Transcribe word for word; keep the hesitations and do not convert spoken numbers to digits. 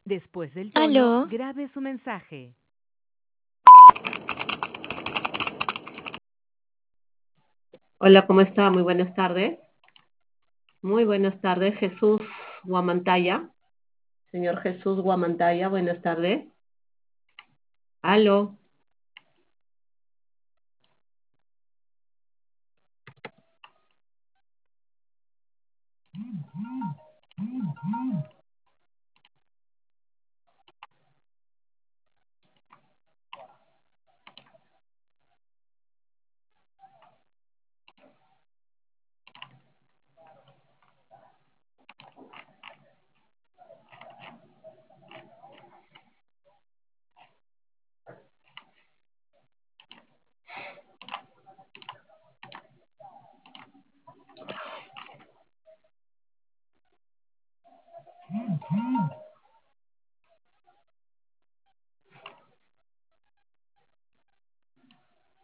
Después del tono, Aló, grabe su mensaje. Hola, ¿cómo está? Muy buenas tardes. Muy buenas tardes, Jesús Guamantaya. Señor Jesús Guamantaya, buenas tardes. Aló.